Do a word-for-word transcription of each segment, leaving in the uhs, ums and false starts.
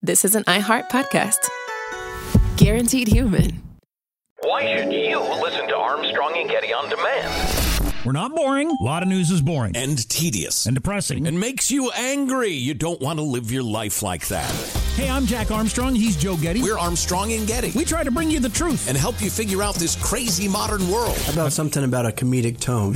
this is an iHeart podcast. Guaranteed human. Why should you listen to Armstrong and Getty on demand? We're not boring. A lot of news is boring. And tedious. And depressing. And makes you angry. You don't want to live your life like that. Hey, I'm Jack Armstrong. He's Joe Getty. We're Armstrong and Getty. We try to bring you the truth. And help you figure out this crazy modern world. How about something about a comedic tone?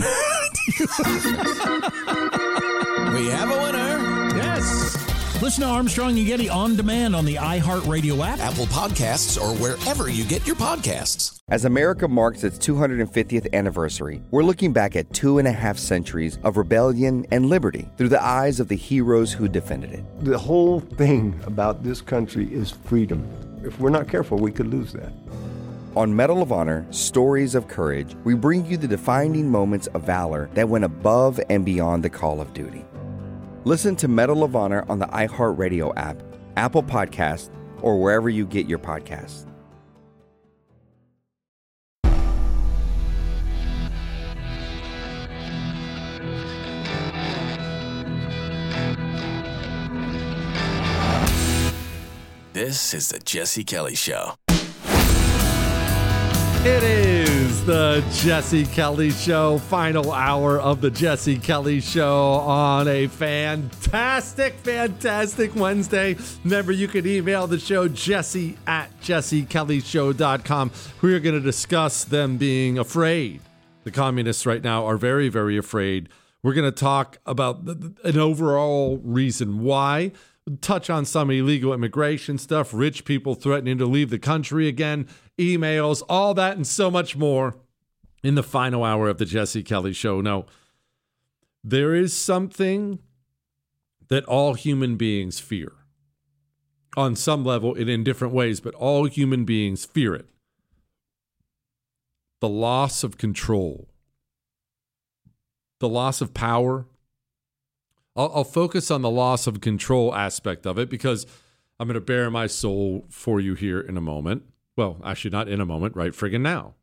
We have a winner. Yes. Listen to Armstrong and Getty on demand on the iHeartRadio app, Apple Podcasts, or wherever you get your podcasts. As America marks its two hundred fiftieth anniversary, we're looking back at two and a half centuries of rebellion and liberty through the eyes of the heroes who defended it. The whole thing about this country is freedom. If we're not careful, we could lose that. On Medal of Honor, Stories of Courage, we bring you the defining moments of valor that went above and beyond the call of duty. Listen to Medal of Honor on the iHeartRadio app, Apple Podcasts, or wherever you get your podcasts. This is the Jesse Kelly Show. It is the Jesse Kelly Show, final hour of the Jesse Kelly Show on a fantastic, fantastic Wednesday. Remember, you can email the show, jesse at jesse kelly show dot com. We are going to discuss them being afraid. The communists right now are very, very afraid. We're going to talk about the, an overall reason why. Touch on some illegal immigration stuff, rich people threatening to leave the country again, emails, all that and so much more in the final hour of the Jesse Kelly Show. Now, there is something that all human beings fear. On some level and in different ways, but all human beings fear it. The loss of control. The loss of power. I'll, I'll focus on the loss of control aspect of it because I'm going to bare my soul for you here in a moment. Well, actually not in a moment, right friggin' now.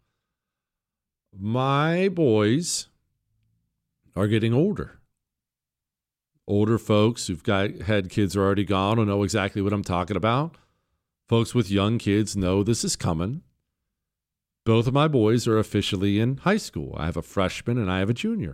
My boys are getting older. Older folks who've got had kids are already gone will know exactly what I'm talking about. Folks with young kids know this is coming. Both of my boys are officially in high school. I have a freshman and I have a junior.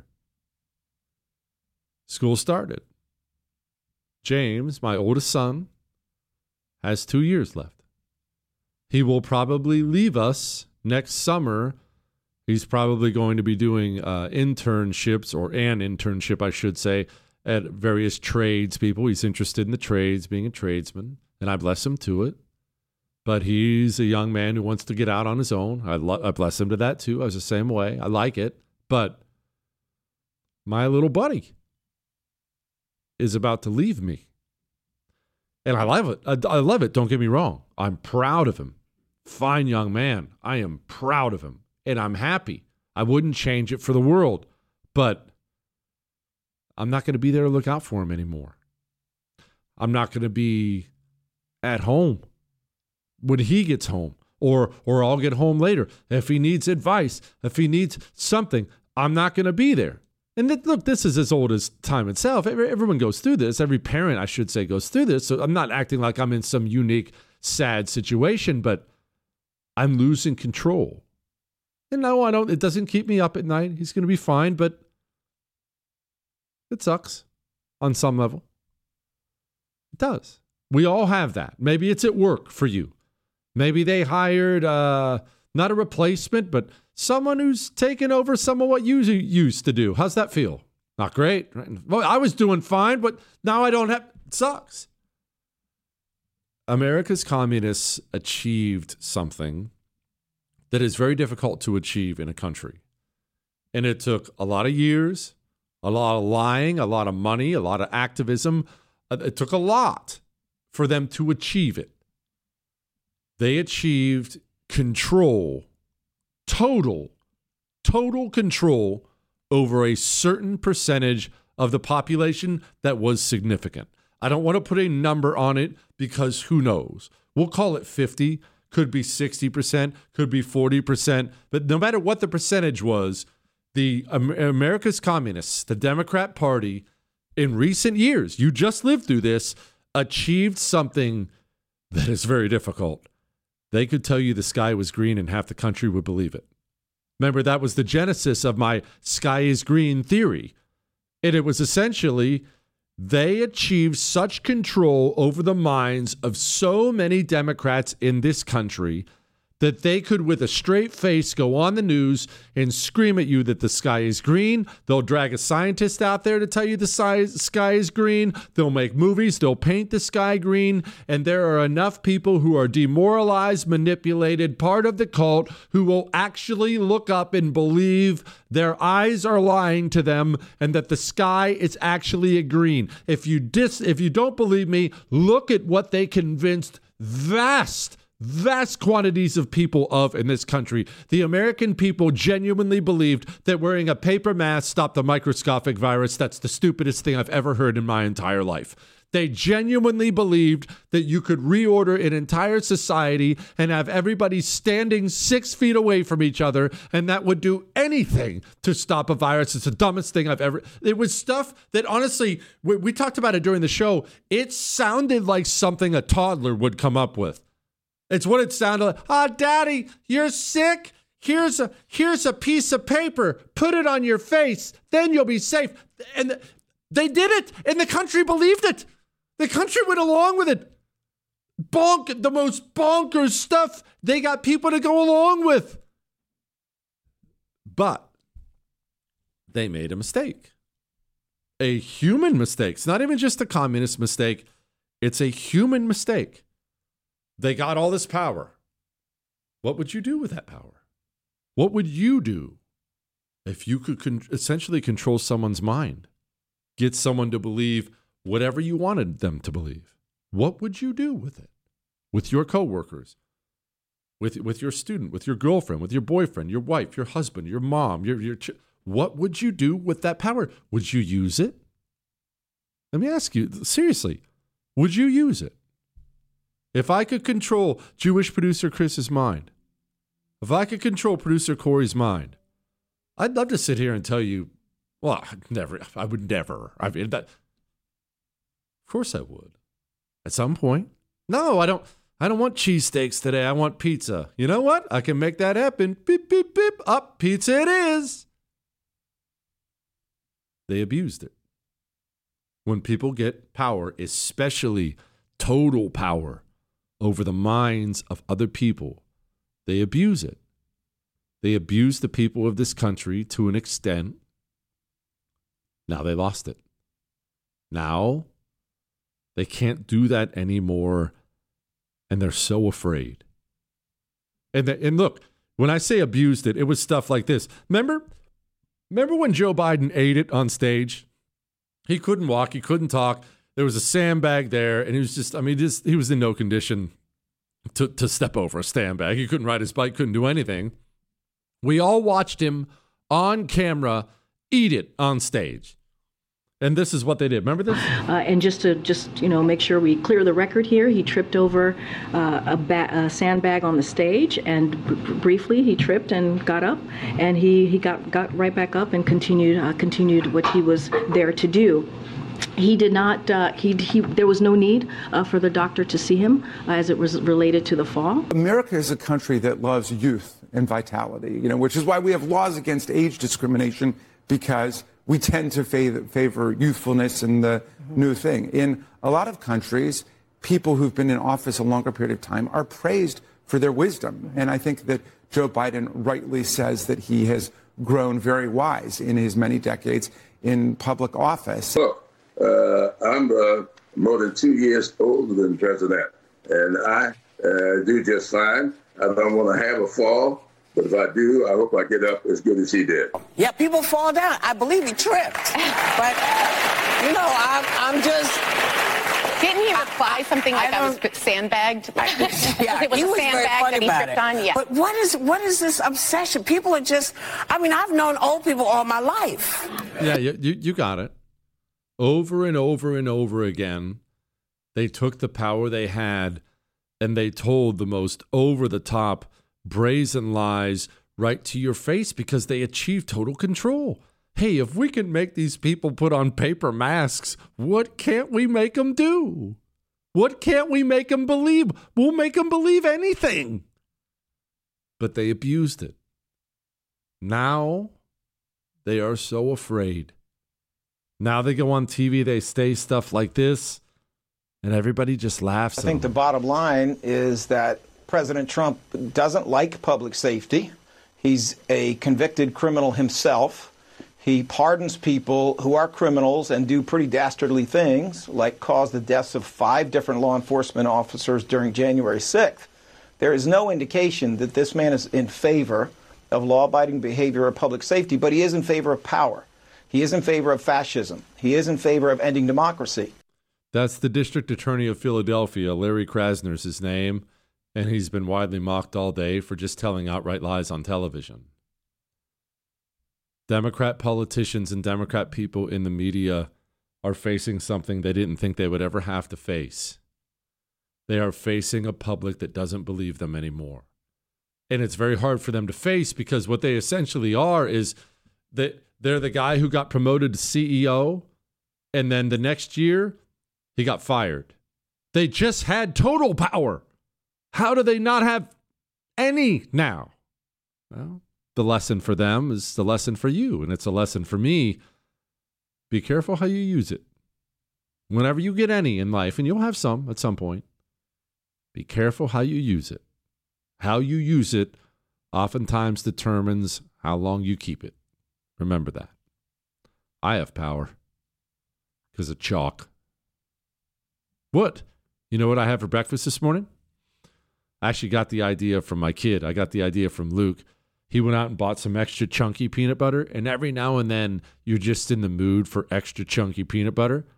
School started. James, my oldest son, has two years left. He will probably leave us next summer. He's probably going to be doing uh, internships, or an internship, I should say, at various trades people. He's interested in the trades, being a tradesman, and I bless him to it. But he's a young man who wants to get out on his own. I, lo- I bless him to that, too. I was the same way. I like it. But my little buddy is about to leave me. And I love it. I, I love it. Don't get me wrong. I'm proud of him. Fine young man. I am proud of him. And I'm happy. I wouldn't change it for the world. But I'm not going to be there to look out for him anymore. I'm not going to be at home when he gets home. Or, or I'll get home later. If he needs advice, if he needs something, I'm not going to be there. And th- look, this is as old as time itself. Every, everyone goes through this. Every parent, I should say, goes through this. So I'm not acting like I'm in some unique, sad situation, but I'm losing control. And no, I don't. It doesn't keep me up at night. He's going to be fine, but it sucks on some level. It does. We all have that. Maybe it's at work for you. Maybe they hired uh, not a replacement, but someone who's taken over some of what you used to do. How's that feel? Not great. Well, I was doing fine, but now I don't have. It sucks. America's communists achieved something that is very difficult to achieve in a country. And it took a lot of years, a lot of lying, a lot of money, a lot of activism. It took a lot for them to achieve it. They achieved control, total, total control over a certain percentage of the population that was significant. I don't want to put a number on it because who knows? We'll call it fifty, could be sixty percent, could be forty percent. But no matter what the percentage was, the America's communists, the Democrat Party, in recent years, you just lived through this, achieved something That is very difficult. They could tell you the sky was green and half the country would believe it. Remember, that was the genesis of my sky is green theory. And it was essentially they achieved such control over the minds of so many Democrats in this country that they could, with a straight face, go on the news and scream at you that the sky is green. They'll drag a scientist out there to tell you the sky is green. They'll make movies. They'll paint the sky green. And there are enough people who are demoralized, manipulated, part of the cult, who will actually look up and believe their eyes are lying to them and that the sky is actually a green. If you dis, if you don't believe me, look at what they convinced vast Vast quantities of people of in this country. The American people genuinely believed that wearing a paper mask stopped the microscopic virus. That's the stupidest thing I've ever heard in my entire life. They genuinely believed that you could reorder an entire society and have everybody standing six feet away from each other, and that would do anything to stop a virus. It's the dumbest thing I've ever... It was stuff that, honestly, we, we talked about it during the show. It sounded like something a toddler would come up with. It's what it sounded like. Ah, oh, Daddy, you're sick? Here's a here's a piece of paper. Put it on your face. Then you'll be safe. And they did it, and the country believed it. The country went along with it. Bonk, the most bonkers stuff they got people to go along with. But they made a mistake. A human mistake. It's not even just a communist mistake. It's a human mistake. They got all this power. What would you do with that power? What would you do if you could con- essentially control someone's mind? Get someone to believe whatever you wanted them to believe. What would you do with it? With your coworkers, with, with your student, with your girlfriend, with your boyfriend, your wife, your husband, your mom, your, your ch- what would you do with that power? Would you use it? Let me ask you, seriously, would you use it? If I could control Jewish producer Chris's mind, if I could control producer Corey's mind, I'd love to sit here and tell you, well, I'd never, I would never. I mean, that, of course I would. At some point. No, I don't, I don't want cheesesteaks today. I want pizza. You know what? I can make that happen. Beep, beep, beep. Up, pizza it is. They abused it. When people get power, especially total power, over the minds of other people, they abuse it. They abuse the people of this country to an extent. Now they lost it. Now they can't do that anymore, and they're so afraid. And the, and look, when I say abused it, it was stuff like this. Remember, remember when Joe Biden ate it on stage? He couldn't walk, he couldn't talk. There was a sandbag there, and he was just, I mean, just, he was in no condition to, to step over a sandbag. He couldn't ride his bike, couldn't do anything. We all watched him on camera eat it on stage. And this is what they did. Remember this? Uh, and just to just, you know, make sure we clear the record here, he tripped over uh, a, ba- a sandbag on the stage, and b- briefly he tripped and got up, and he, he got, got right back up and continued uh, continued what he was there to do. He did not, uh, he, he, there was no need uh, for the doctor to see him uh, as it was related to the fall. America is a country that loves youth and vitality, you know, which is why we have laws against age discrimination, because we tend to favor, favor youthfulness and the mm-hmm. new thing. In a lot of countries, people who've been in office a longer period of time are praised for their wisdom. And I think that Joe Biden rightly says that he has grown very wise in his many decades in public office. Look. Uh, I'm uh, more than two years older than the president, and I uh, do just fine. I don't want to have a fall, but if I do, I hope I get up as good as he did. Yeah, people fall down. I believe he tripped. But, you know, I'm, I'm just... Didn't he reply something like I, I was sandbagged? Yeah, it was he a was sandbag that he tripped it. on? Yeah. But what is what is this obsession? People are just... I mean, I've known old people all my life. Yeah, you, you, you got it. Over and over and over again, they took the power they had and they told the most over-the-top, brazen lies right to your face because they achieved total control. Hey, if we can make these people put on paper masks, what can't we make them do? What can't we make them believe? We'll make them believe anything. But they abused it. Now they are so afraid. Now they go on T V, they say stuff like this, and everybody just laughs. I think the bottom line is that President Trump doesn't like public safety. He's a convicted criminal himself. He pardons people who are criminals and do pretty dastardly things, like cause the deaths of five different law enforcement officers during January sixth. There is no indication that this man is in favor of law-abiding behavior or public safety, but he is in favor of power. He is in favor of fascism. He is in favor of ending democracy. That's the District Attorney of Philadelphia, Larry Krasner's his name, and he's been widely mocked all day for just telling outright lies on television. Democrat politicians and Democrat people in the media are facing something they didn't think they would ever have to face. They are facing a public that doesn't believe them anymore. And it's very hard for them to face because what they essentially are is that they're the guy who got promoted to C E O, and then the next year, he got fired. They just had total power. How do they not have any now? Well, the lesson for them is the lesson for you, and it's a lesson for me. Be careful how you use it. Whenever you get any in life, and you'll have some at some point, be careful how you use it. How you use it oftentimes determines how long you keep it. Remember that. I have power because of chalk. What? You know what I had for breakfast this morning? I actually got the idea from my kid. I got the idea from Luke. He went out and bought some extra chunky peanut butter, and every now and then you're just in the mood for extra chunky peanut butter.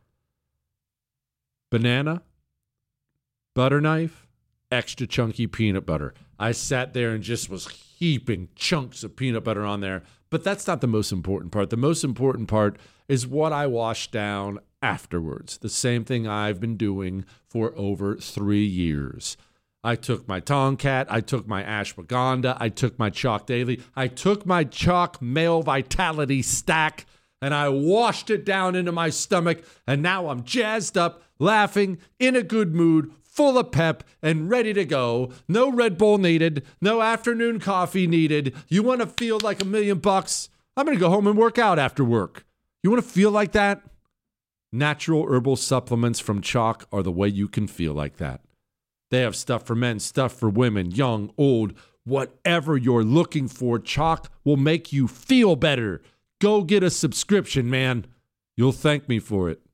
Banana, butter knife, extra chunky peanut butter. I sat there and just was heaping chunks of peanut butter on there. But that's not the most important part. The most important part is what I wash down afterwards. The same thing I've been doing for over three years. I took my Tomcat, I took my ashwagandha, I took my Chalk Daily, I took my Chalk Male Vitality stack, and I washed it down into my stomach, and now I'm jazzed up, laughing, in a good mood, full of pep, and ready to go. No Red Bull needed, no afternoon coffee needed. You want to feel like a million bucks? I'm going to go home and work out after work. You want to feel like that? Natural herbal supplements from Chalk are the way you can feel like that. They have stuff for men, stuff for women, young, old, whatever you're looking for. Chalk will make you feel better. Go get a subscription, man. You'll thank me for it.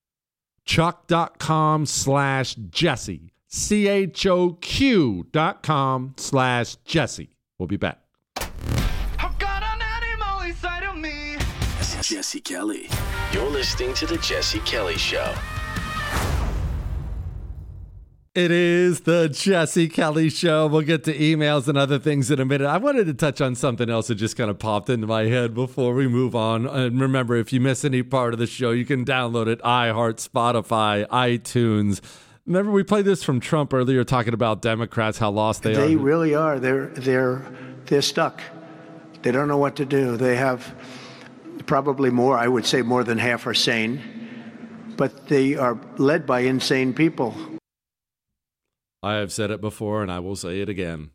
Chalk.com slash Jesse. C H O Q dot com slash Jesse. We'll be back. I've got an animal inside of me. This is Jesse Kelly. You're listening to The Jesse Kelly Show. It is the Jesse Kelly Show. We'll get to emails and other things in a minute. I wanted to touch on something else that just kind of popped into my head before we move on. And remember, if you miss any part of the show, you can download it. iHeart, Spotify, iTunes. Remember, we played this from Trump earlier, talking about Democrats, how lost they, they are. They really are. They're they're they're stuck. They don't know what to do. They have probably more. I would say more than half are sane, but they are led by insane people. I have said it before, and I will say it again.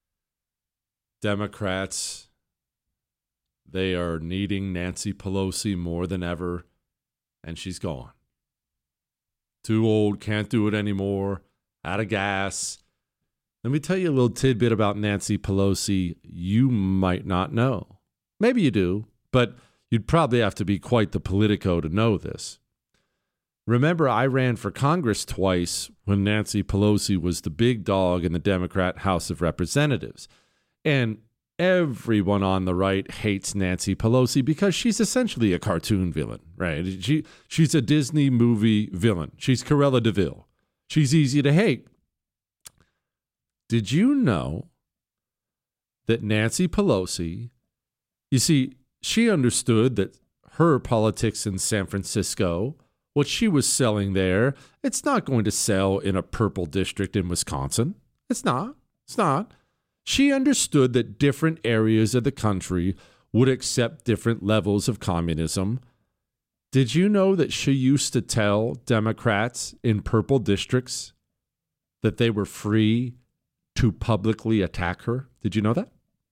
Democrats, they are needing Nancy Pelosi more than ever, and she's gone. Too old, can't do it anymore, out of gas. Let me tell you a little tidbit about Nancy Pelosi you might not know. Maybe you do, but you'd probably have to be quite the Politico to know this. Remember, I ran for Congress twice when Nancy Pelosi was the big dog in the Democrat House of Representatives. And everyone on the right hates Nancy Pelosi because she's essentially a cartoon villain, right? She She's a Disney movie villain. She's Cruella de Vil. She's easy to hate. Did you know that Nancy Pelosi, you see, she understood that her politics in San Francisco, what she was selling there, it's not going to sell in a purple district in Wisconsin. It's not. It's not. She understood that different areas of the country would accept different levels of communism, Did you know that she used to tell Democrats in purple districts that they were free to publicly attack her? Did you know that?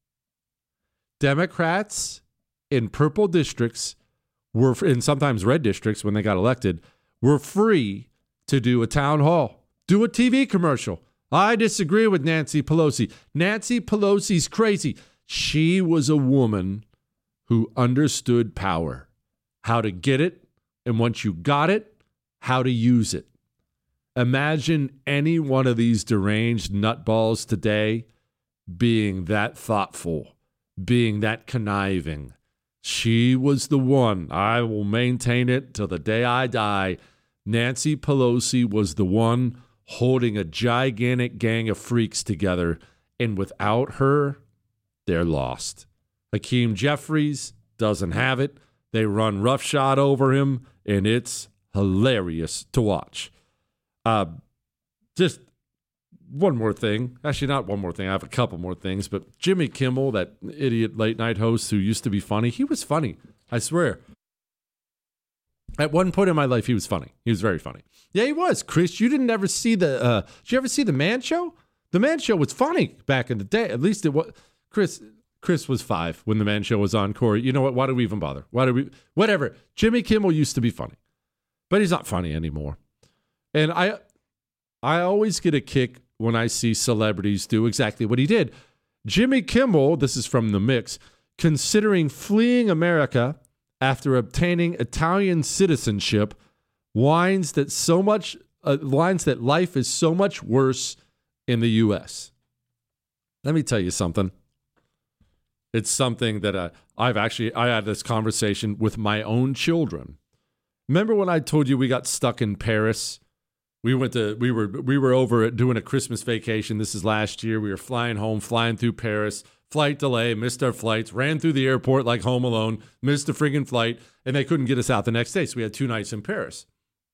Democrats in purple districts were, in sometimes red districts when they got elected, were free to do a town hall, do a T V commercial. I disagree with Nancy Pelosi. Nancy Pelosi's crazy. She was a woman who understood power, how to get it, and once you got it, how to use it. Imagine any one of these deranged nutballs today being that thoughtful, being that conniving. She was the one. I will maintain it till the day I die. Nancy Pelosi was the one holding a gigantic gang of freaks together, and without her, they're lost. Hakeem Jeffries doesn't have it. They run roughshod over him, and it's hilarious to watch. Uh, just one more thing. Actually, not one more thing. I have a couple more things. But Jimmy Kimmel, that idiot late night host who used to be funny, he was funny. I swear. At one point in my life, he was funny. He was very funny. Yeah, he was. Chris, you didn't ever see the, uh, did you ever see The Man Show? The Man Show was funny back in the day. At least it was. Chris, Chris was five when The Man Show was on. Corey, you know what? Why do we even bother? Why do we, whatever. Jimmy Kimmel used to be funny, but he's not funny anymore. And I, I always get a kick when I see celebrities do exactly what he did. Jimmy Kimmel, this is from The Mix, considering fleeing America after obtaining Italian citizenship, whines that so much uh, whines that life is so much worse in the U S. Let me tell you something. It's something that uh, I've actually I had this conversation with my own children. Remember when I told you we got stuck in Paris? We went to we were we were over doing a Christmas vacation. This is last year. We were flying home, flying through Paris. Flight delay, missed our flights, ran through the airport like Home Alone, missed a friggin' flight, and they couldn't get us out the next day. So we had two nights in Paris.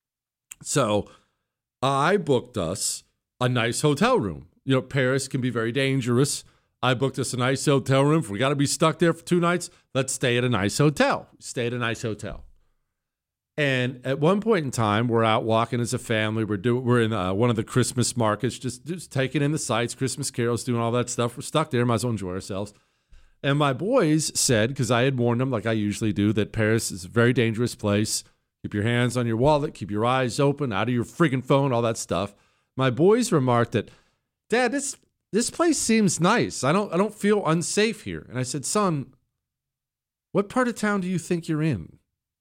So I booked us a nice hotel room. You know, Paris can be very dangerous. I booked us a nice hotel room. If we got to be stuck there for two nights, let's stay at a nice hotel. Stay at a nice hotel. And at one point in time, we're out walking as a family. We're doing, we're in uh, one of the Christmas markets, just, just taking in the sights, Christmas carols, doing all that stuff. We're stuck there. Might as well enjoy ourselves. And my boys said, because I had warned them, like I usually do, that Paris is a very dangerous place. Keep your hands on your wallet. Keep your eyes open, out of your friggin' phone, all that stuff. My boys remarked that, Dad, this this place seems nice. I don't I don't feel unsafe here. And I said, son, what part of town do you think you're in?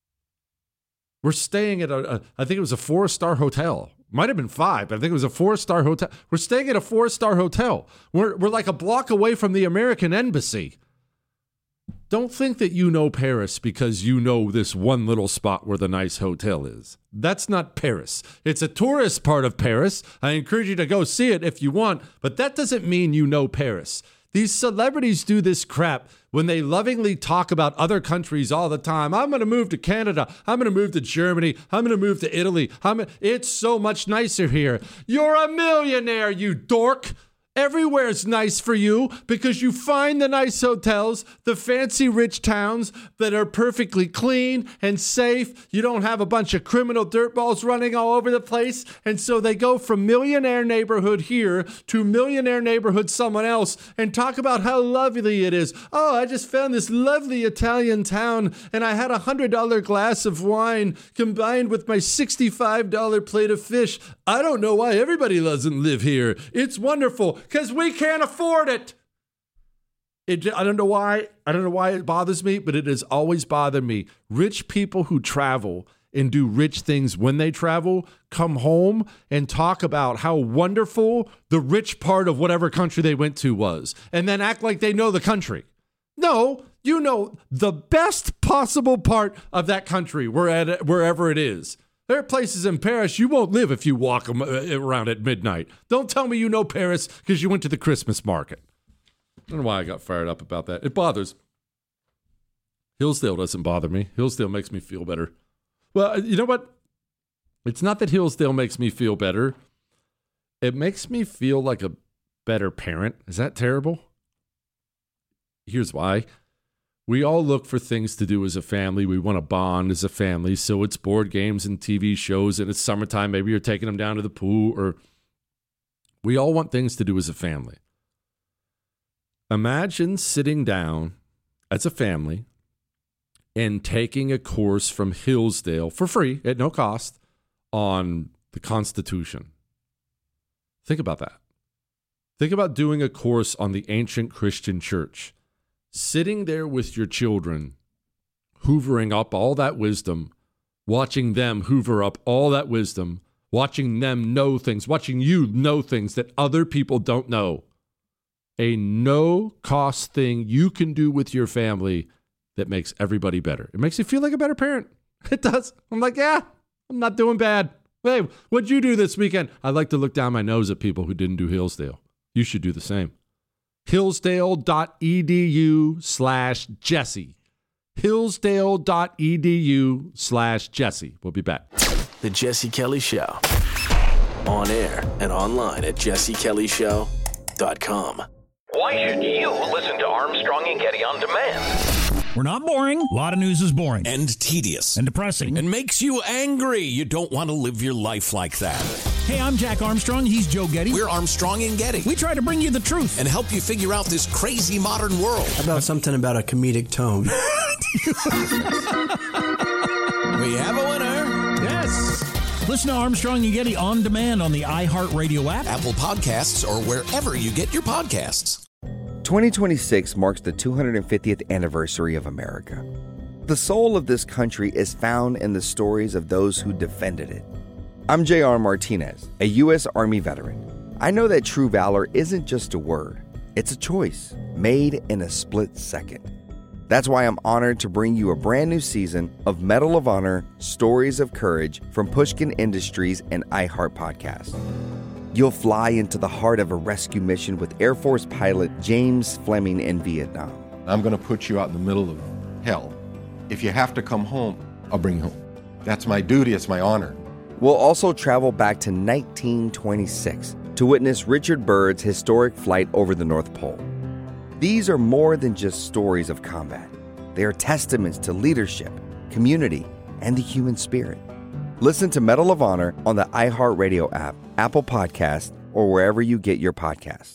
We're staying at a, a I think it was a four-star hotel. Might have been five, but I think it was a four-star hotel. We're staying at a four-star hotel. We're we're like a block away from the American embassy. Don't think that you know Paris because you know this one little spot where the nice hotel is. That's not Paris. It's a tourist part of Paris. I encourage you to go see it if you want, but that doesn't mean you know Paris. These celebrities do this crap when they lovingly talk about other countries all the time. I'm going to move to Canada. I'm going to move to Germany. I'm going to move to Italy. I'm, it's so much nicer here. You're a millionaire, you dork. Everywhere's nice for you because you find the nice hotels, the fancy rich towns that are perfectly clean and safe. You don't have a bunch of criminal dirtballs running all over the place. And so they go from millionaire neighborhood here to millionaire neighborhood someone else and talk about how lovely it is. Oh, I just found this lovely Italian town and I had a one hundred dollars glass of wine combined with my sixty-five dollars plate of fish. I don't know why everybody doesn't live here. It's wonderful. Because we can't afford it. It. I don't know why. I don't know why it bothers me, but it has always bothered me. Rich people who travel and do rich things when they travel come home and talk about how wonderful the rich part of whatever country they went to was, and then act like they know the country. No, you know the best possible part of that country, wherever it is. There are places in Paris you won't live if you walk around at midnight. Don't tell me you know Paris because you went to the Christmas market. I don't know why I got fired up about that. It bothers. Hillsdale doesn't bother me. Hillsdale makes me feel better. Well, you know what? It's not that Hillsdale makes me feel better. It makes me feel like a better parent. Is that terrible? Here's why. we all look for things to do as a family. We want to bond as a family. So it's board games and T V shows, and it's summertime. Maybe you're taking them down to the pool, or we all want things to do as a family. Imagine sitting down as a family and taking a course from Hillsdale for free at no cost on the Constitution. Think about that. Think about doing a course on the ancient Christian church. Sitting there with your children, hoovering up all that wisdom, watching them hoover up all that wisdom, watching them know things, watching you know things that other people don't know. A no-cost thing you can do with your family that makes everybody better. It makes you feel like a better parent. It does. I'm like, yeah, I'm not doing bad. Hey, what'd you do this weekend? I like to look down my nose at people who didn't do Hillsdale. You should do the same. Hillsdale.edu slash Jesse. Hillsdale.edu slash Jesse. We'll be back. The Jesse Kelly Show. On air and online at jesse kelly show dot com. Why should you listen to Armstrong and Getty on demand? We're not boring. A lot of news is boring. And tedious. And depressing. And makes you angry. You don't want to live your life like that. Hey, I'm Jack Armstrong. He's Joe Getty. We're Armstrong and Getty. We try to bring you the truth. And help you figure out this crazy modern world. How about something about a comedic tone? We have a winner. Yes. Listen to Armstrong and Getty on demand on the iHeartRadio app, Apple Podcasts, or wherever you get your podcasts. twenty twenty-six marks the two hundred fiftieth anniversary of America. The soul of this country is found in the stories of those who defended it. I'm J R Martinez, a U S Army veteran. I know that true valor isn't just a word. It's a choice made in a split second. That's why I'm honored to bring you a brand new season of Medal of Honor Stories of Courage from Pushkin Industries and iHeart Podcast. You'll fly into the heart of a rescue mission with Air Force pilot James Fleming in Vietnam. I'm going to put you out in the middle of hell. If you have to come home, I'll bring you home. That's my duty. It's my honor. We'll also travel back to nineteen twenty-six to witness Richard Byrd's historic flight over the North Pole. These are more than just stories of combat. They are testaments to leadership, community, and the human spirit. Listen to Medal of Honor on the iHeartRadio app, Apple Podcasts, or wherever you get your podcasts.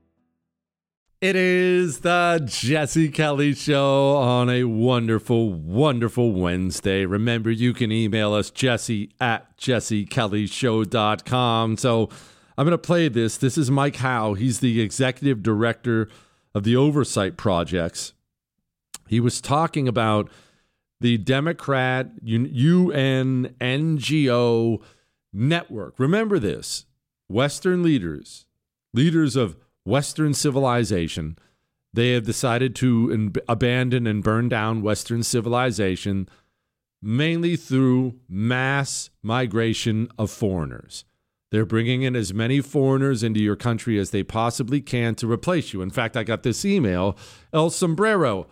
It is the Jesse Kelly Show on a wonderful, wonderful Wednesday. Remember, you can email us, Jesse at jesse kelly show dot com. So I'm going to play this. This is Mike Howe. He's the executive director of the Oversight Projects. He was talking about the Democrat U N N G O network. Remember this. Western leaders, leaders of Western civilization, they have decided to in- abandon and burn down Western civilization mainly through mass migration of foreigners. They're bringing in as many foreigners into your country as they possibly can to replace you. In fact, I got this email. El Sombrero,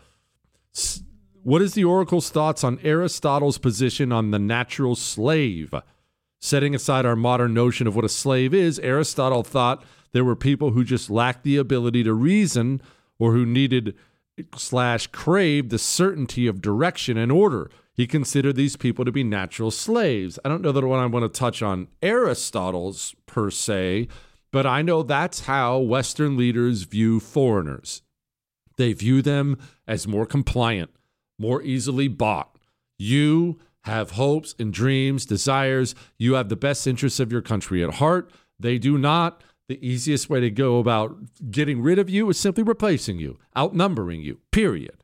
what is the Oracle's thoughts on Aristotle's position on the natural slave? Setting aside our modern notion of what a slave is, Aristotle thought there were people who just lacked the ability to reason or who needed slash craved the certainty of direction and order. He considered these people to be natural slaves. I don't know that I want to touch on Aristotle's per se, but I know that's how Western leaders view foreigners. They view them as more compliant, more easily bought. You have hopes and dreams, desires. You have the best interests of your country at heart. They do not. The easiest way to go about getting rid of you is simply replacing you, outnumbering you, period.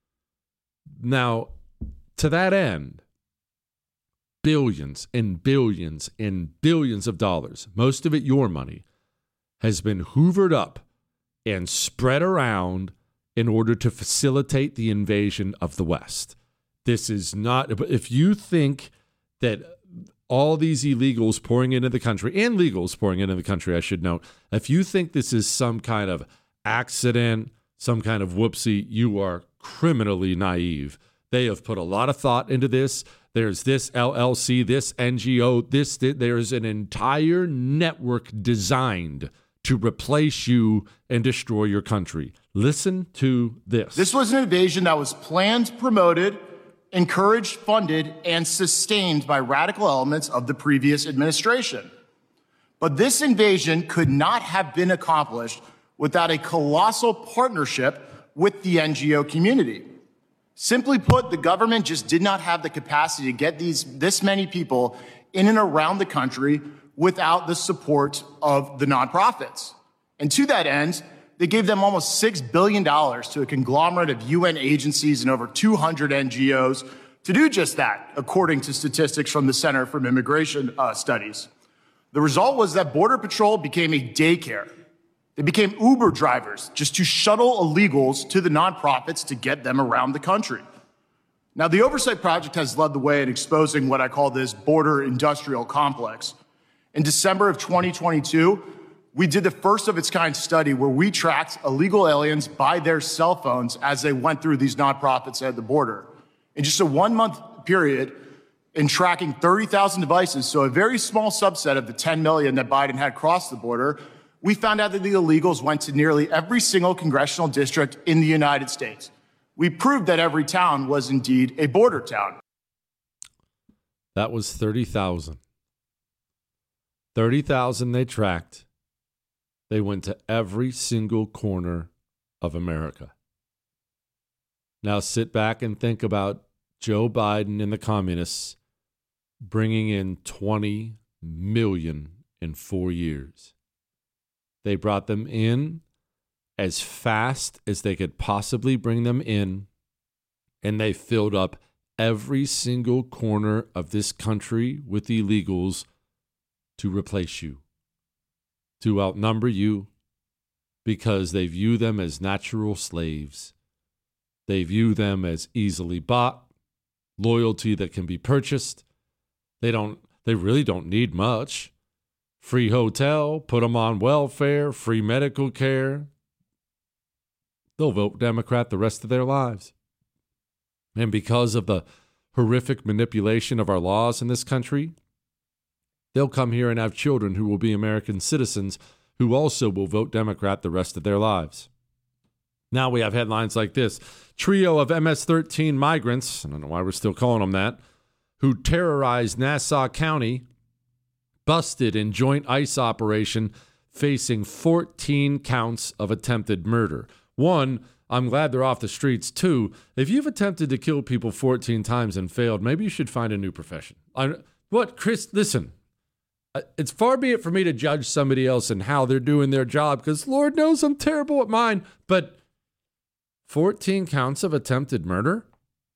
Now, to that end, billions and billions and billions of dollars, most of it your money, has been hoovered up and spread around in order to facilitate the invasion of the West. This is not, if you think that all these illegals pouring into the country, and legals pouring into the country, I should note, if you think this is some kind of accident, some kind of whoopsie, you are criminally naive. They have put a lot of thought into this. There's this L L C, this N G O, this, there's an entire network designed to replace you and destroy your country. Listen to this. This was an invasion that was planned, promoted, encouraged, funded, and sustained by radical elements of the previous administration. But this invasion could not have been accomplished without a colossal partnership with the N G O community. Simply put, the government just did not have the capacity to get these this many people in and around the country without the support of the nonprofits. And to that end, they gave them almost six billion dollars to a conglomerate of U N agencies and over two hundred N G Os to do just that, according to statistics from the Center for Immigration uh, Studies. The result was that Border Patrol became a daycare. They became Uber drivers just to shuttle illegals to the nonprofits to get them around the country. Now, the Oversight Project has led the way in exposing what I call this border industrial complex. In December of twenty twenty-two, we did the first of its kind study where we tracked illegal aliens by their cell phones as they went through these nonprofits at the border. In just a one-month period, in tracking thirty thousand devices, so a very small subset of the ten million that Biden had crossed the border, we found out that the illegals went to nearly every single congressional district in the United States. We proved that every town was indeed a border town. That was thirty thousand. thirty thousand they tracked. They went to every single corner of America. Now sit back and think about Joe Biden and the communists bringing in twenty million in four years. They brought them in as fast as they could possibly bring them in, and they filled up every single corner of this country with illegals to replace you, to outnumber you, because they view them as natural slaves. They view them as easily bought, loyalty that can be purchased. They don't. They really don't need much. Free hotel, put them on welfare, free medical care. They'll vote Democrat the rest of their lives. And because of the horrific manipulation of our laws in this country, they'll come here and have children who will be American citizens who also will vote Democrat the rest of their lives. Now we have headlines like this. Trio of M S thirteen migrants, I don't know why we're still calling them that, who terrorized Nassau County, busted in joint ICE operation, facing fourteen counts of attempted murder. One, I'm glad they're off the streets. Two, if you've attempted to kill people fourteen times and failed, maybe you should find a new profession. I, what, Chris, listen, it's far be it for me to judge somebody else and how they're doing their job, because Lord knows I'm terrible at mine, but fourteen counts of attempted murder?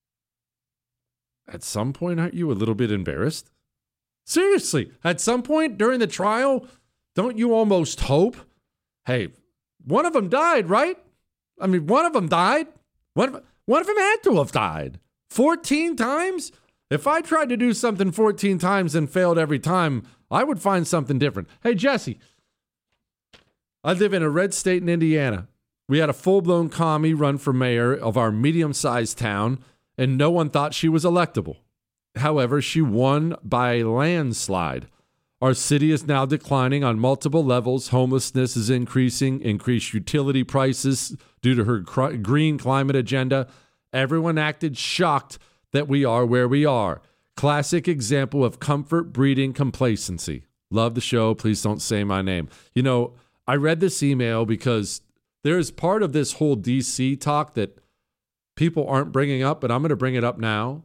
At some point, aren't you a little bit embarrassed? Seriously, at some point during the trial, don't you almost hope, hey, one of them died, right? I mean, one of them died. One, one of them had to have died. fourteen times? If I tried to do something fourteen times and failed every time, I would find something different. Hey, Jesse, I live in a red state in Indiana. We had a full-blown commie run for mayor of our medium-sized town, and no one thought she was electable. However, she won by a landslide. Our city is now declining on multiple levels. Homelessness is increasing, increased utility prices due to her cr- green climate agenda. Everyone acted shocked that we are where we are. Classic example of comfort breeding complacency. Love the show. Please don't say my name. You know, I read this email because there's part of this whole D C talk that people aren't bringing up, but I'm going to bring it up now.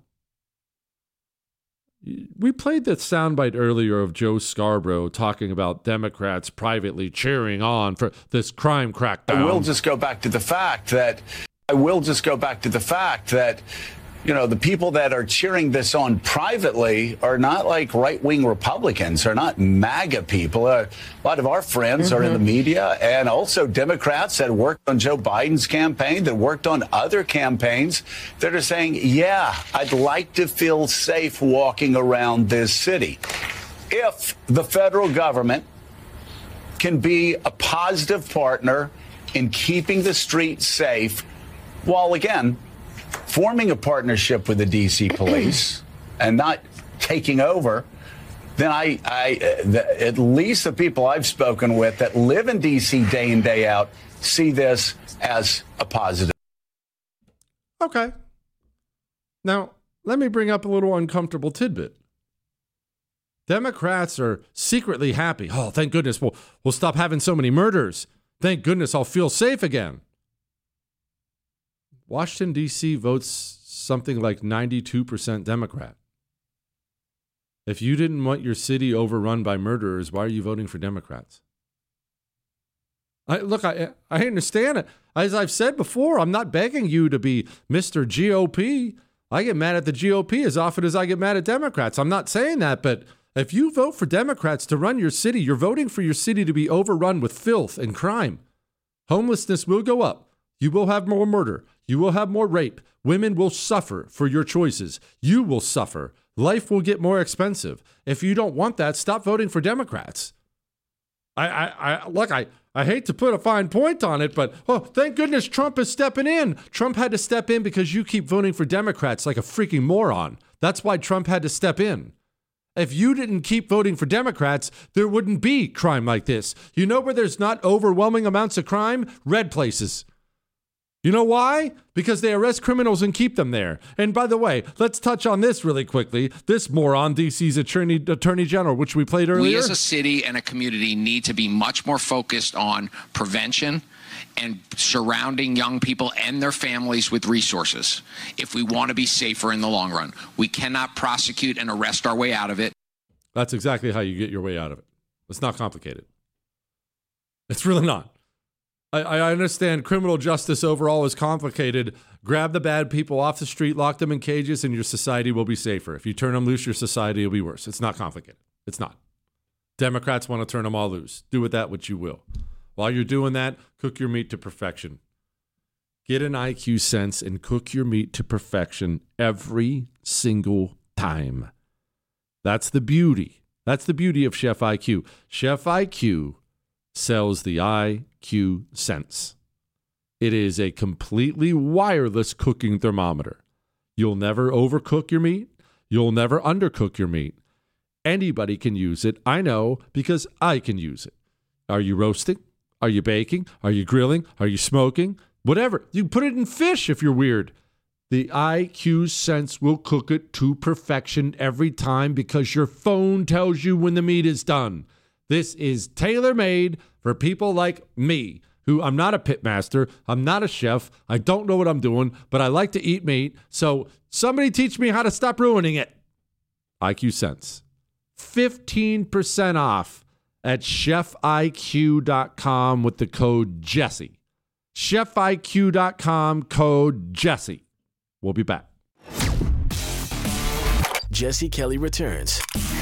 We played the soundbite earlier of Joe Scarborough talking about Democrats privately cheering on for this crime crackdown. I will just go back to the fact that I will just go back to the fact that, you know, the people that are cheering this on privately are not like right-wing Republicans, are not MAGA people. Uh, a lot of our friends mm-hmm. are in the media, and also Democrats that worked on Joe Biden's campaign, that worked on other campaigns, that are saying, yeah, I'd like to feel safe walking around this city. If the federal government can be a positive partner in keeping the streets safe, while, again, forming a partnership with the D C police and not taking over, then I, I the, at least the people I've spoken with that live in D C day in, day out, see this as a positive. Okay. Now, let me bring up a little uncomfortable tidbit. Democrats are secretly happy. Oh, thank goodness we'll, we'll stop having so many murders. Thank goodness I'll feel safe again. Washington, D C votes something like ninety-two percent Democrat. If you didn't want your city overrun by murderers, why are you voting for Democrats? I, look, I I understand it. As I've said before, I'm not begging you to be Mister G O P. I get mad at the G O P as often as I get mad at Democrats. I'm not saying that, but if you vote for Democrats to run your city, you're voting for your city to be overrun with filth and crime. Homelessness will go up. You will have more murder. You will have more rape. Women will suffer for your choices. You will suffer. Life will get more expensive. If you don't want that, stop voting for Democrats. I, I, I look, I, I hate to put a fine point on it, but oh, thank goodness Trump is stepping in. Trump had to step in because you keep voting for Democrats like a freaking moron. That's why Trump had to step in. If you didn't keep voting for Democrats, there wouldn't be crime like this. You know where there's not overwhelming amounts of crime? Red places. You know why? Because they arrest criminals and keep them there. And by the way, let's touch on this really quickly. This moron, D C's attorney, attorney general, which we played earlier. We as a city and a community need to be much more focused on prevention and surrounding young people and their families with resources if we want to be safer in the long run. We cannot prosecute and arrest our way out of it. That's exactly how you get your way out of it. It's not complicated. It's really not. I, I understand criminal justice overall is complicated. Grab the bad people off the street, lock them in cages, and your society will be safer. If you turn them loose, your society will be worse. It's not complicated. It's not. Democrats want to turn them all loose. Do with that what you will. While you're doing that, cook your meat to perfection. Get an I Q sense and cook your meat to perfection every single time. That's the beauty. That's the beauty of Chef I Q. Chef I Q sells the I Q sense. It is a completely wireless cooking thermometer. You'll never overcook your meat. You'll never undercook your meat. Anybody can use it. I know because I can use it. Are you roasting? Are you baking? Are you grilling? Are you smoking? Whatever. You put it in fish if you're weird. The I Q sense will cook it to perfection every time because your phone tells you when the meat is done. This is tailor-made for people like me, who I'm not a pitmaster, I'm not a chef, I don't know what I'm doing, but I like to eat meat, so somebody teach me how to stop ruining it. I Q Sense. fifteen percent off at chef I Q dot com with the code Jesse. chef I Q dot com, code Jesse. We'll be back. Jesse Kelly returns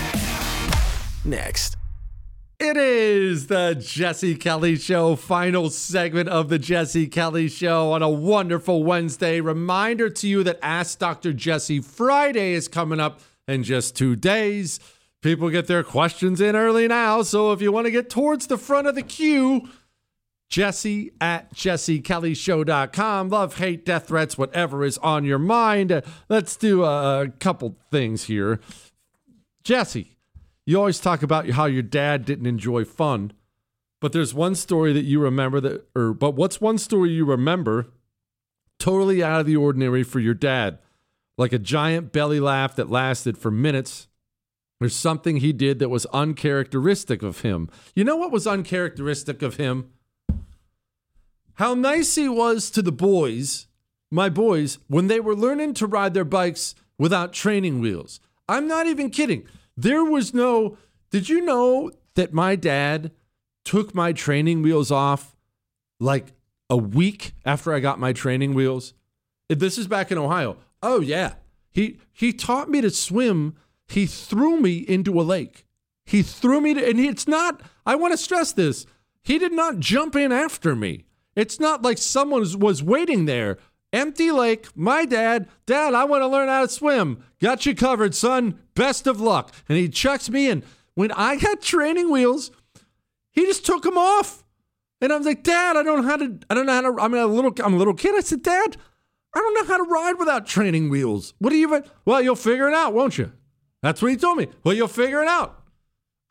next. It is the Jesse Kelly Show, final segment of the Jesse Kelly Show on a wonderful Wednesday. Reminder to you that Ask Doctor Jesse Friday is coming up in just two days. People get their questions in early now, so if you want to get towards the front of the queue, Jesse at jesse kelly show dot com. Love, hate, death threats, whatever is on your mind. Uh, let's do a, a couple things here. Jesse, you always talk about how your dad didn't enjoy fun, but there's one story that you remember that, or but what's one story you remember totally out of the ordinary for your dad? Like a giant belly laugh that lasted for minutes. There's something he did that was uncharacteristic of him. You know what was uncharacteristic of him? How nice he was to the boys, my boys, when they were learning to ride their bikes without training wheels. I'm not even kidding. There was no, did you know that my dad took my training wheels off like a week after I got my training wheels? This is back in Ohio. Oh, yeah. He he taught me to swim. He threw me into a lake. He threw me to, and it's not, I want to stress this, he did not jump in after me. It's not like someone was waiting there. Empty lake, my dad, Dad, I want to learn how to swim. Got you covered, son. Best of luck. And he chucks me in. When I got training wheels, he just took them off. And I was like, Dad, I don't know how to, I don't know how to, I'm a little, I'm a little kid. I said, Dad, I don't know how to ride without training wheels. What do you, well, you'll figure it out, won't you? That's what he told me. Well, you'll figure it out.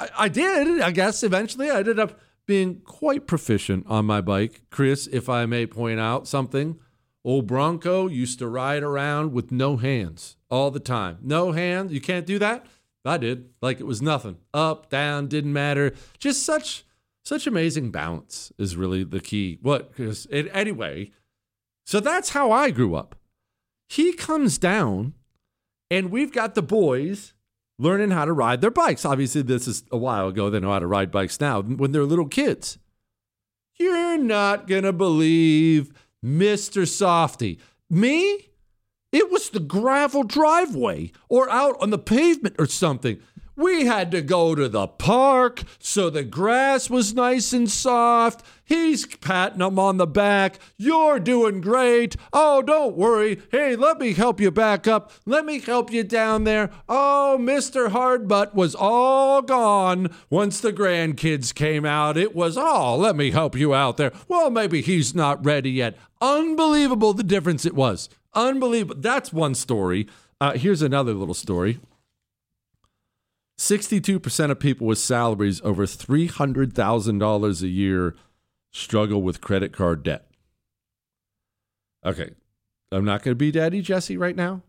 I, I did, I guess, eventually. I ended up being quite proficient on my bike. Chris, if I may point out something, old Bronco used to ride around with no hands all the time. No hands. You can't do that? I did. Like it was nothing. Up, down, didn't matter. Just such such amazing balance is really the key. What? Because it, anyway, so that's how I grew up. He comes down, and we've got the boys learning how to ride their bikes. Obviously, this is a while ago. They know how to ride bikes now when they're little kids. You're not going to believe Mister Softy. Me? It was the gravel driveway or out on the pavement or something. We had to go to the park so the grass was nice and soft. He's patting him on the back. You're doing great. Oh, don't worry. Hey, let me help you back up. Let me help you down there. Oh, Mister Hardbutt was all gone once the grandkids came out. It was, oh, let me help you out there. Well, maybe he's not ready yet. Unbelievable the difference it was. Unbelievable. That's one story. Uh, here's another little story. sixty-two percent of people with salaries over three hundred thousand dollars a year struggle with credit card debt. Okay, I'm not going to be Daddy Jesse right now.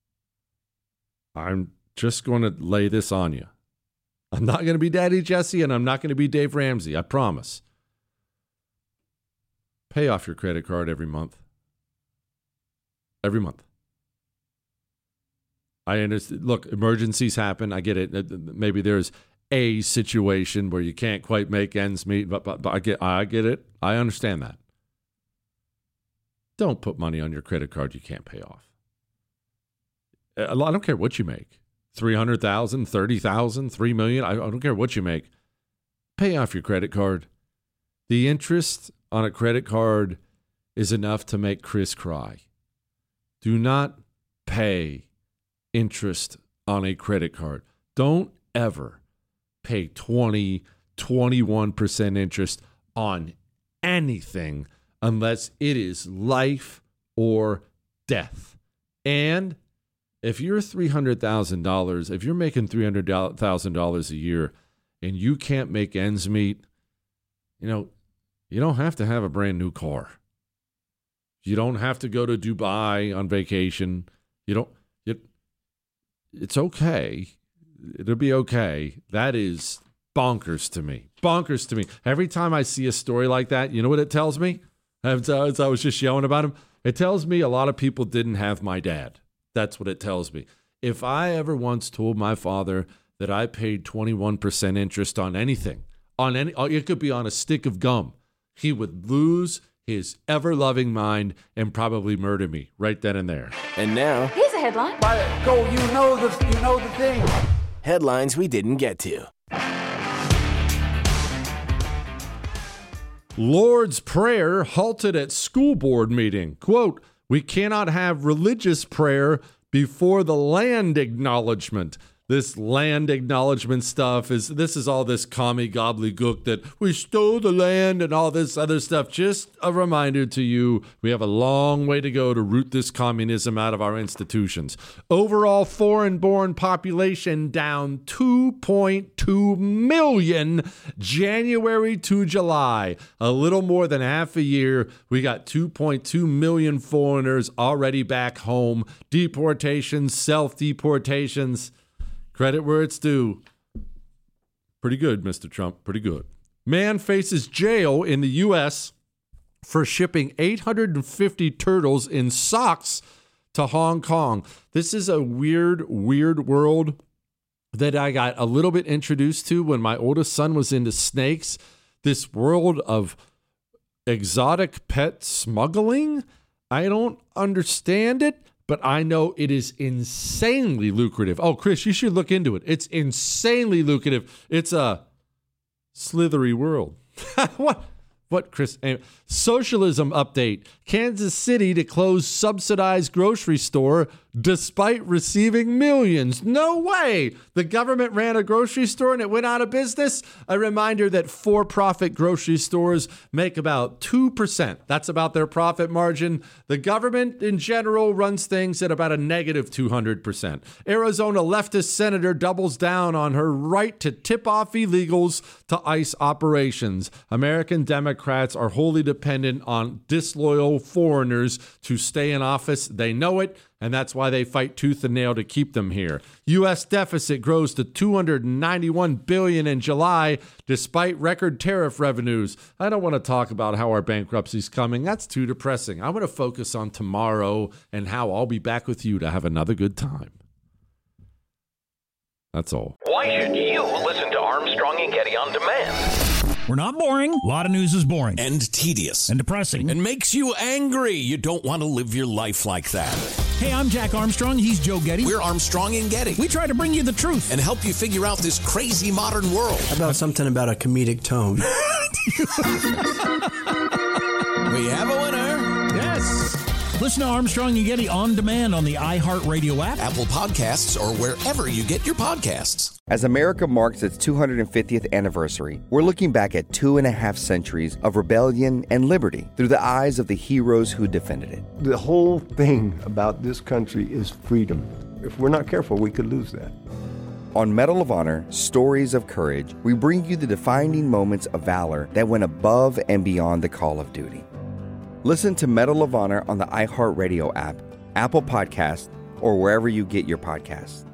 I'm just going to lay this on you. I'm not going to be Daddy Jesse, and I'm not going to be Dave Ramsey. I promise. Pay off your credit card every month. Every month. I understand. Look, emergencies happen. I get it. Maybe there's a situation where you can't quite make ends meet, but, but, but I get I get it. I understand that. Don't put money on your credit card you can't pay off. I don't care what you make. three hundred thousand dollars, thirty thousand dollars, three million dollars. I don't care what you make. Pay off your credit card. The interest on a credit card is enough to make Chris cry. Do not pay interest on a credit card. Don't ever pay twenty, twenty-one percent interest on anything unless it is life or death. And if you're three hundred thousand dollars, if you're making three hundred thousand dollars a year and you can't make ends meet, you know, you don't have to have a brand new car. You don't have to go to Dubai on vacation. You don't, you, it's okay. It'll be okay. That is bonkers to me. Bonkers to me. Every time I see a story like that, you know what it tells me? As I was just yelling about him, it tells me a lot of people didn't have my dad. That's what it tells me. If I ever once told my father that I paid twenty-one percent interest on anything, on any, it could be on a stick of gum, he would lose his ever-loving mind and probably murder me right then and there. And now, here's a headline. Go, you know the, you know the thing. Headlines we didn't get to. Lord's Prayer halted at school board meeting. Quote, we cannot have religious prayer before the land acknowledgement. This land acknowledgement stuff is, this is all this commie gobbledygook that we stole the land and all this other stuff. Just a reminder to you, we have a long way to go to root this communism out of our institutions. Overall foreign-born population down two point two million January to July. A little more than half a year. We got two point two million foreigners already back home. Deportations, self-deportations. Credit where it's due. Pretty good, Mister Trump. Pretty good. Man faces jail in the U S for shipping eight hundred fifty turtles in socks to Hong Kong. This is a weird, weird world that I got a little bit introduced to when my oldest son was into snakes. This world of exotic pet smuggling. I don't understand it. But I know it is insanely lucrative. Oh, Chris, you should look into it. It's insanely lucrative. It's a slithery world. What? What, Chris? Socialism update. Kansas City to close subsidized grocery store despite receiving millions. No way! The government ran a grocery store and it went out of business? A reminder that for-profit grocery stores make about two percent. That's about their profit margin. The government in general runs things at about a negative two hundred percent. Arizona leftist senator doubles down on her right to tip off illegals to ICE operations. American Democrats are wholly dependent on disloyal foreigners to stay in office. They know it, and that's why they fight tooth and nail to keep them here. U S deficit grows to two hundred ninety-one billion dollars in July, despite record tariff revenues. I don't want to talk about how our bankruptcy's coming. That's too depressing. I want to focus on tomorrow and how I'll be back with you to have another good time. That's all. Why should you listen to Armstrong and Getty on demand? We're not boring. A lot of news is boring. And tedious. And depressing. And makes you angry. You don't want to live your life like that. Hey, I'm Jack Armstrong. He's Joe Getty. We're Armstrong and Getty. We try to bring you the truth. And help you figure out this crazy modern world. How about something about a comedic tone? We have a winner. Yes. Listen to Armstrong and Getty on demand on the iHeartRadio app, Apple Podcasts, or wherever you get your podcasts. As America marks its two hundred fiftieth anniversary, we're looking back at two and a half centuries of rebellion and liberty through the eyes of the heroes who defended it. The whole thing about this country is freedom. If we're not careful, we could lose that. On Medal of Honor, Stories of Courage, we bring you the defining moments of valor that went above and beyond the call of duty. Listen to Medal of Honor on the iHeartRadio app, Apple Podcasts, or wherever you get your podcasts.